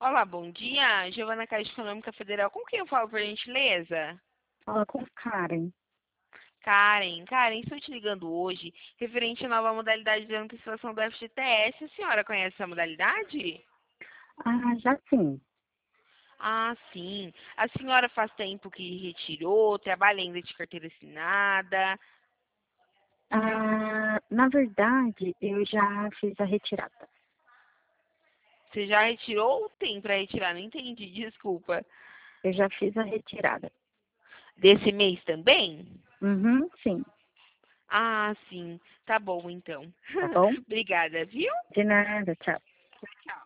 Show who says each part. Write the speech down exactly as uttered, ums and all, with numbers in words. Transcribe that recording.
Speaker 1: Olá, bom dia. Giovana Caixa Econômica Federal. Com quem eu falo, por gentileza?
Speaker 2: Fala com Karen.
Speaker 1: Karen. Karen, estou te ligando hoje referente à nova modalidade de antecipação do F G T S. A senhora conhece essa modalidade?
Speaker 2: Ah, já sim.
Speaker 1: Ah, sim. A senhora faz tempo que retirou, trabalha ainda de carteira assinada.
Speaker 2: Ah, na verdade, eu já fiz a retirada.
Speaker 1: Você já retirou ou tem para retirar? Não entendi, desculpa.
Speaker 2: Eu já fiz a retirada.
Speaker 1: Desse mês também?
Speaker 2: Uhum, sim.
Speaker 1: Ah, sim. Tá bom, então.
Speaker 2: Tá bom?
Speaker 1: Obrigada, viu?
Speaker 2: De nada, tchau.
Speaker 1: Tchau.